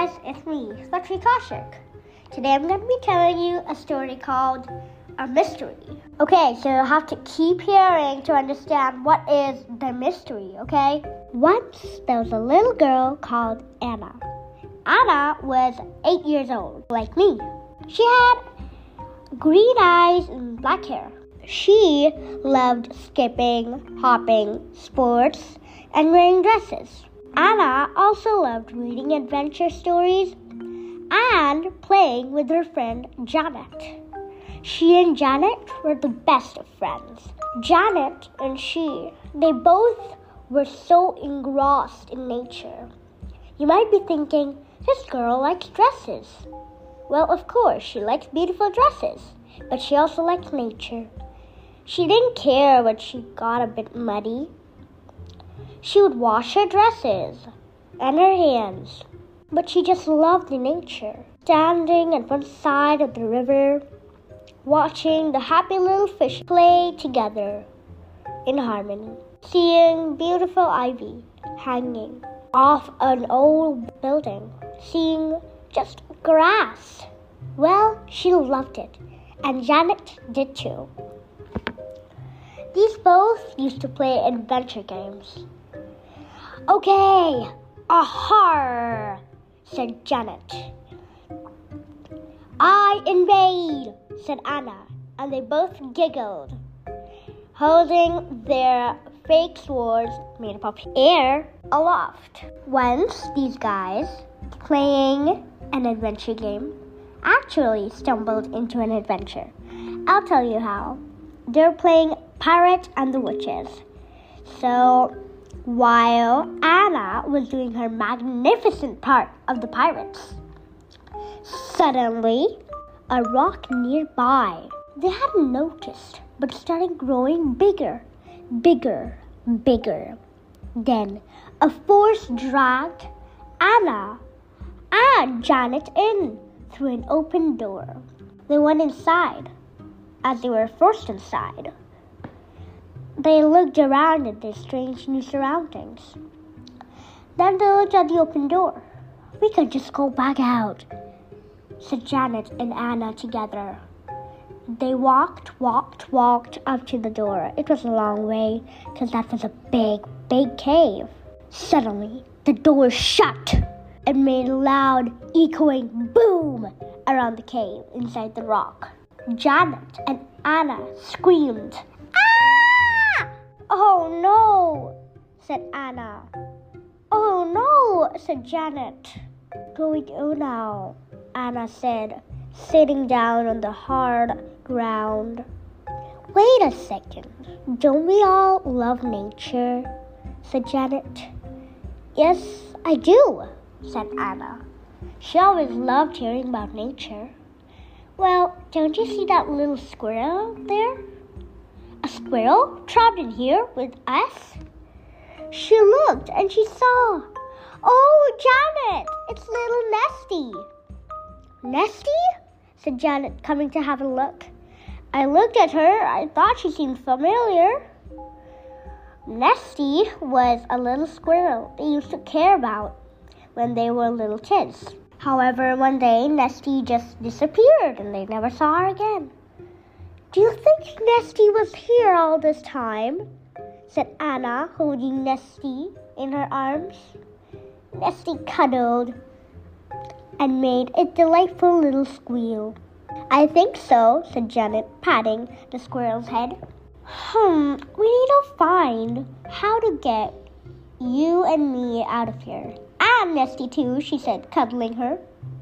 guys, it's me, Lakshmi Kaushik. Today I'm going to be telling you a story called A Mystery. Okay, so you have to keep hearing to understand what is the mystery, okay? Once there was a little girl called Anna. Anna was 8 years old, like me. She had green eyes and black hair. She loved skipping, hopping, sports, and wearing dresses. Anna also loved reading adventure stories and playing with her friend Janet. She and Janet were the best of friends. Janet and they both were so engrossed in nature. You might be thinking, this girl likes dresses. Well, of course, she likes beautiful dresses, but she also likes nature. She didn't care when she got a bit muddy. She would wash her dresses and her hands, but she just loved the nature. Standing at one side of the river, watching the happy little fish play together in harmony. Seeing beautiful ivy hanging off an old building. Seeing just grass. Well, she loved it, and Janet did too. These both used to play adventure games. Okay, ahar, said Janet. I invade, said Anna, and they both giggled, holding their fake swords made up of air aloft. Once these guys, playing an adventure game, actually stumbled into an adventure. I'll tell you how. They're playing Pirate and the Witches. So, while Anna was doing her magnificent part of the pirates, suddenly, a rock nearby they hadn't noticed, but started growing bigger. Then, a force dragged Anna and Janet in through an open door. They went inside. As they were forced inside, they looked around at their strange new surroundings. Then they looked at the open door. We could just go back out, said Janet and Anna together. They walked up to the door. It was a long way, because that was a big cave. Suddenly, the door shut and made a loud, echoing boom around the cave inside the rock. Janet and Anna screamed, "Ah!" "Oh no," said Anna. "Oh no," said Janet. "Going on now," Anna said, sitting down on the hard ground. "Wait a second. Don't we all love nature?" said Janet. "Yes, I do," said Anna. She always loved hearing about nature. "Well, don't you see that little squirrel there? A squirrel trapped in here with us?" She looked and she saw. "Oh, Janet, it's little Nesty." "Nesty?" said Janet, coming to have a look. I looked at her. I thought she seemed familiar. Nesty was a little squirrel they used to care about when they were little kids. However, one day, Nesty just disappeared and they never saw her again. "Do you think Nesty was here all this time?" said Anna, holding Nesty in her arms. Nesty cuddled and made a delightful little squeal. "I think so," said Janet, patting the squirrel's head. We need to find how to get you and me out of here. And Nesty too," she said, cuddling her.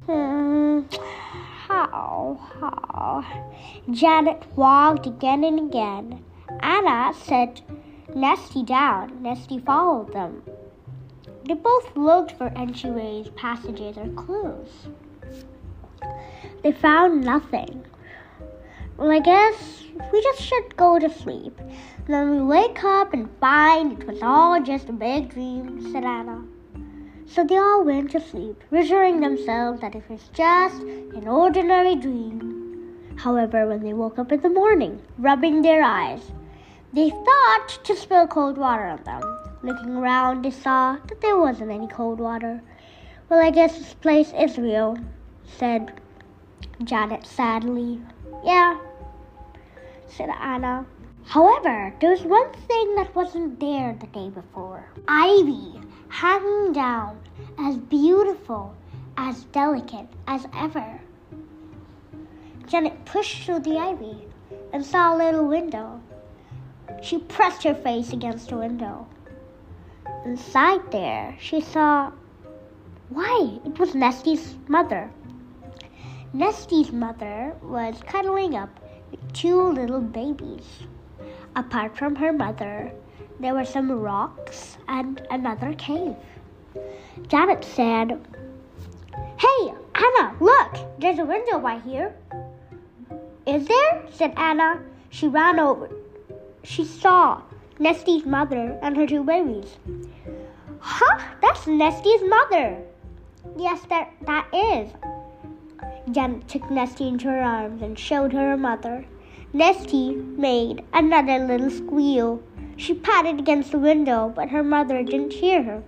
How? Janet walked again and again. Anna set Nesty down. Nesty followed them. They both looked for entryways, passages, or clues. They found nothing. "Well, I guess we just should go to sleep. Then we wake up and find it was all just a big dream," said Anna. So they all went to sleep, reassuring themselves that it was just an ordinary dream. However, when they woke up in the morning, rubbing their eyes, they thought to spill cold water on them. Looking around, they saw that there wasn't any cold water. Well, I guess this place is real, said Janet sadly. Yeah, said Anna. However, there was one thing that wasn't there the day before. Ivy hanging down, as beautiful, as delicate as ever. Janet pushed through the ivy and saw a little window. She pressed her face against the window. Inside there, she saw... Why, it was Nesty's mother. Nesty's mother was cuddling up with two little babies. Apart from her mother, there were some rocks and another cave. Janet said, "Hey, Anna, look, there's a window right here." "Is there?" said Anna. She ran over. She saw Nesty's mother and her two babies. "Huh, that's Nesty's mother." "Yes, that is." Janet took Nesty into her arms and showed her mother. Nesty made another little squeal. She patted against the window, but her mother didn't hear her.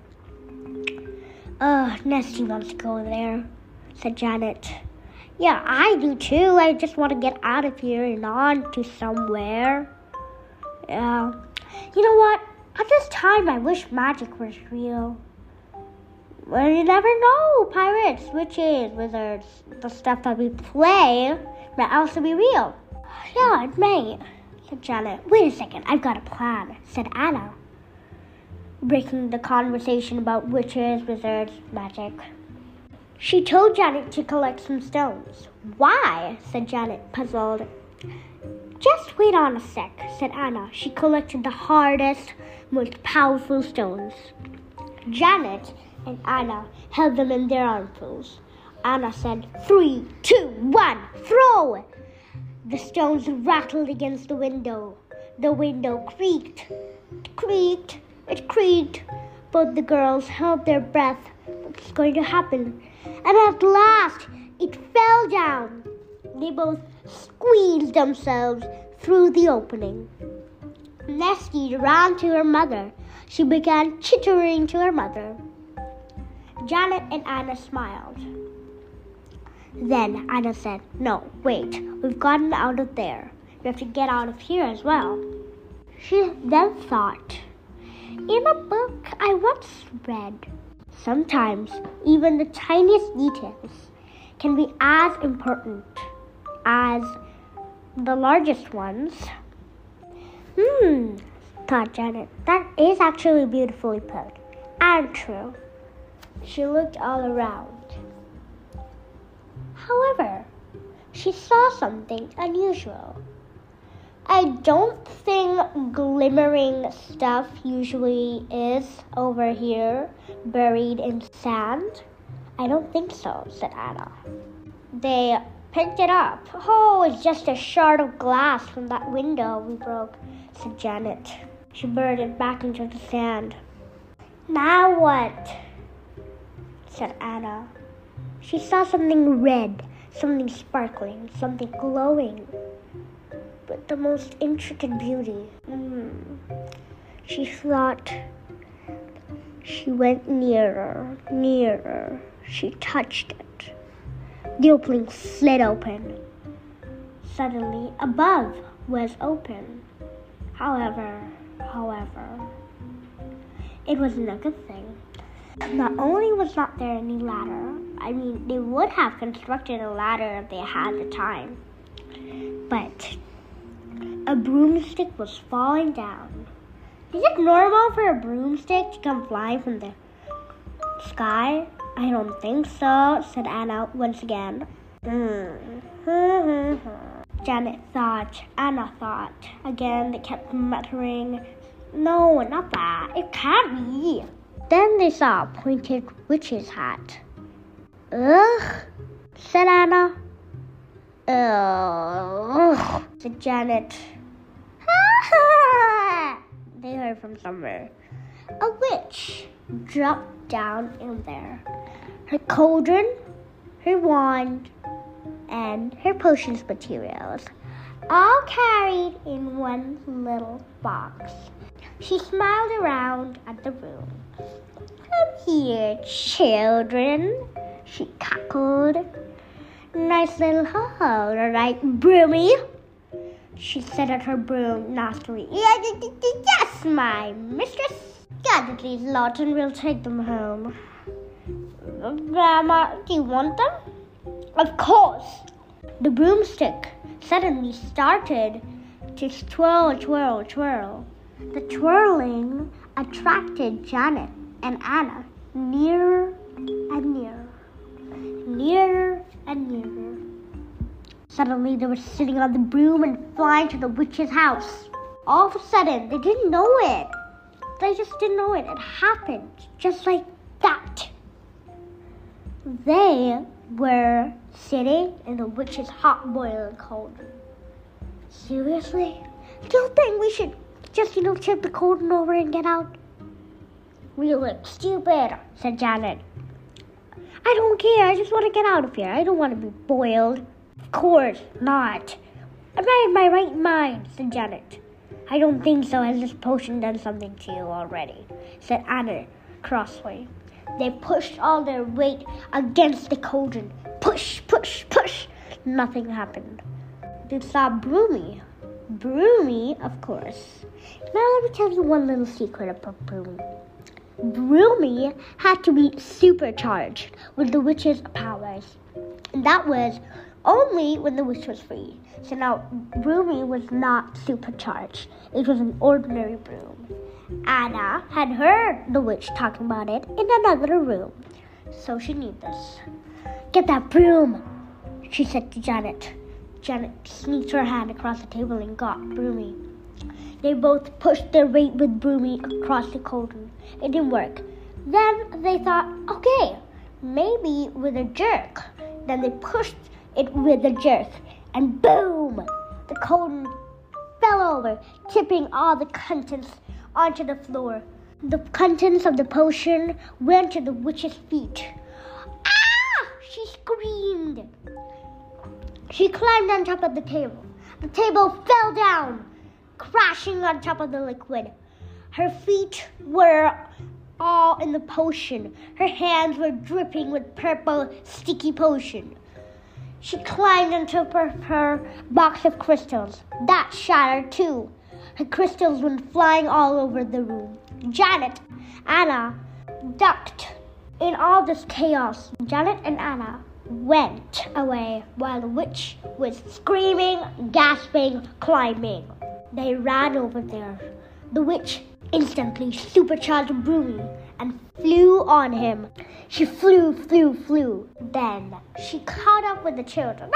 Nesty wants to go there," said Janet. "Yeah, I do too. I just want to get out of here and on to somewhere." "Yeah. You know what? At this time, I wish magic was real." "Well, you never know. Pirates, witches, wizards, the stuff that we play might also be real." "Yeah, it may," said Janet. "Wait a second, I've got a plan," said Anna, breaking the conversation about witches, wizards, magic. She told Janet to collect some stones. "Why?" said Janet, puzzled. "Just wait on a sec," said Anna. She collected the hardest, most powerful stones. Janet and Anna held them in their armfuls. Anna said, 3, 2, 1, throw! The stones rattled against the window. The window creaked. It creaked. It creaked. Both the girls held their breath. What was going to happen? And at last, it fell down. They both squeezed themselves through the opening. Nesty ran to her mother. She began chittering to her mother. Janet and Anna smiled. Then Anna said, "No, wait, we've gotten out of there. We have to get out of here as well." She then thought, in a book I once read, sometimes even the tiniest details can be as important as the largest ones. Thought Janet. That is actually beautifully put and true. She looked all around. However, she saw something unusual. I don't think glimmering stuff usually is over here, buried in sand. "I don't think so," said Anna. They picked it up. "Oh, it's just a shard of glass from that window we broke," said Janet. She buried it back into the sand. "Now what?" said Anna. She saw something red, something sparkling, something glowing, with the most intricate beauty. She thought. She went nearer, nearer. She touched it. The opening slid open. Suddenly, above was open. However, it wasn't a good thing. Not only was not there any ladder, they would have constructed a ladder if they had the time, but a broomstick was falling down. Is it normal for a broomstick to come flying from the sky? "I don't think so," said Anna once again. Janet thought. Anna thought. Again, they kept muttering, "No, not that. It can't be." Then they saw a pointed witch's hat. "Ugh," said Anna. "Ugh," said Janet. They heard from somewhere. A witch dropped down in there. Her cauldron, her wand, and her potions materials, all carried in one little box. She smiled around at the room. Come here, children, she cackled. Nice little hole, right, Broomy? She said at her broom nastily. Yes, my mistress. Gather these lots and we'll take them home. Grandma, do you want them? Of course. The broomstick suddenly started to twirl, twirl, twirl. The twirling attracted Janet and Anna nearer and nearer, nearer and nearer. Suddenly, they were sitting on the broom and flying to the witch's house. All of a sudden, they didn't know it. They just didn't know it. It happened just like that. They were sitting in the witch's hot boiling cauldron. Seriously? Do you think we should just, tip the cauldron over and get out? We look stupid, said Janet. I don't care. I just want to get out of here. I don't want to be boiled. Of course not. I'm not in my right mind, said Janet. I don't think so. Has this potion done something to you already? Said Anna crossly. They pushed all their weight against the cauldron. Push, push, push. Nothing happened. They saw Broomy. Broomy, of course. Now let me tell you one little secret about Broomy. Broomy had to be supercharged with the witch's powers. And that was only when the witch was free. So now Broomy was not supercharged. It was an ordinary broom. Anna had heard the witch talking about it in another room, so she knew this. Get that broom, she said to Janet. Janet sneaked her hand across the table and got Broomy. They both pushed their weight with Broomy across the cauldron. It didn't work. Then they thought, okay, maybe with a jerk. Then they pushed it with a jerk, and boom! The cauldron fell over, tipping all the contents onto the floor. The contents of the potion went to the witch's feet. Ah! She screamed. She climbed on top of the table. The table fell down, crashing on top of the liquid. Her feet were all in the potion. Her hands were dripping with purple, sticky potion. She climbed on top of her box of crystals. That shattered too. Her crystals went flying all over the room. Janet, Anna ducked in all this chaos. Janet and Anna went away while the witch was screaming, gasping, climbing. They ran over there. The witch instantly supercharged Broomy and flew on him. She flew, flew, flew. Then she caught up with the children.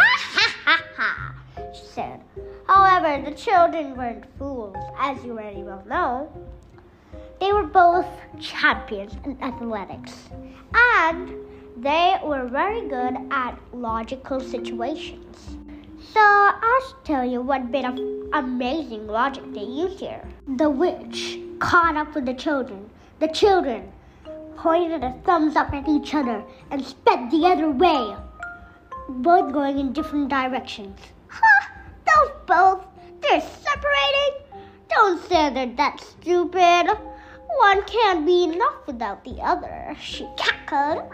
She said. However, the children weren't fools, as you very well know. They were both champions in athletics, and they were very good at logical situations. So I'll tell you what bit of amazing logic they used here. The witch caught up with the children. The children pointed a thumbs up at each other and sped the other way, both going in different directions. Those both, they're separating? Don't say they're that stupid. One can't be enough without the other, she cackled.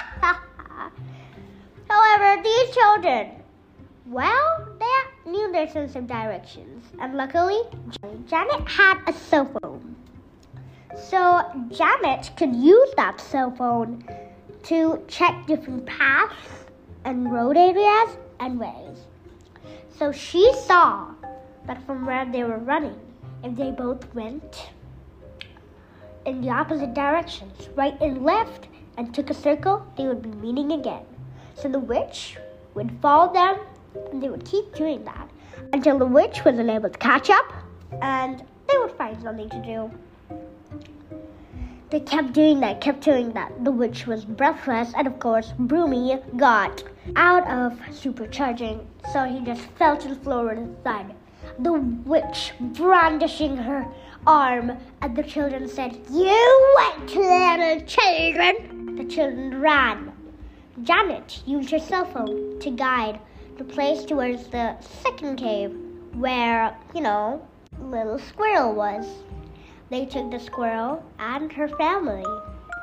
However, these children, well, they knew their sense of directions. And luckily, Janet had a cell phone. So Janet could use that cell phone to check different paths and road areas and ways. So she saw that from where they were running, if they both went in the opposite directions, right and left, and took a circle, they would be meeting again. So the witch would follow them, and they would keep doing that until the witch was unable to catch up, and they would find something to do. They kept doing that. The witch was breathless, and of course, Broomy got out of supercharging, so he just fell to the floor with his thud. The witch brandishing her arm at the children said, "You wait, little children!" The children ran. Janet used her cell phone to guide the place towards the second cave where, little squirrel was. They took the squirrel and her family.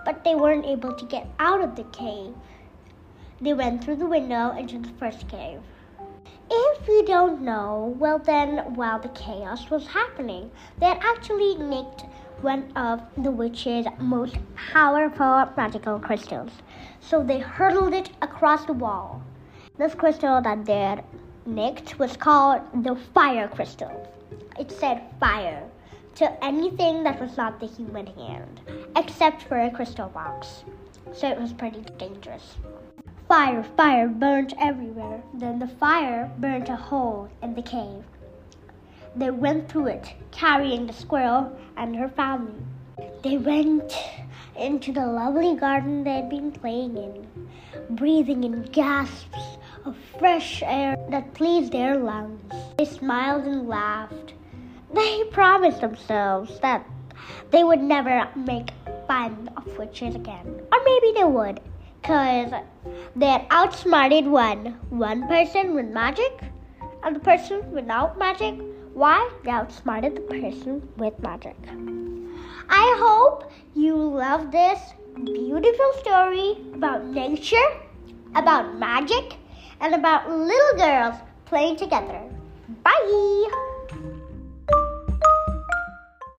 but they weren't able to get out of the cave. They went through the window into the first cave. If you don't know, well then, while the chaos was happening, they had actually nicked one of the witch's most powerful magical crystals. So they hurled it across the wall. This crystal that they had nicked was called the fire crystal. It said fire to anything that was not the human hand, except for a crystal box. So it was pretty dangerous. Fire burnt everywhere. Then the fire burnt a hole in the cave. They went through it, carrying the squirrel and her family. They went into the lovely garden they had been playing in, breathing in gasps of fresh air that pleased their lungs. They smiled and laughed. They promised themselves that they would never make fun of witches again. Or maybe they would, because they had outsmarted one person with magic, and the person without magic, why? They outsmarted the person with magic. I hope you love this beautiful story about nature, about magic, and about little girls playing together. Bye!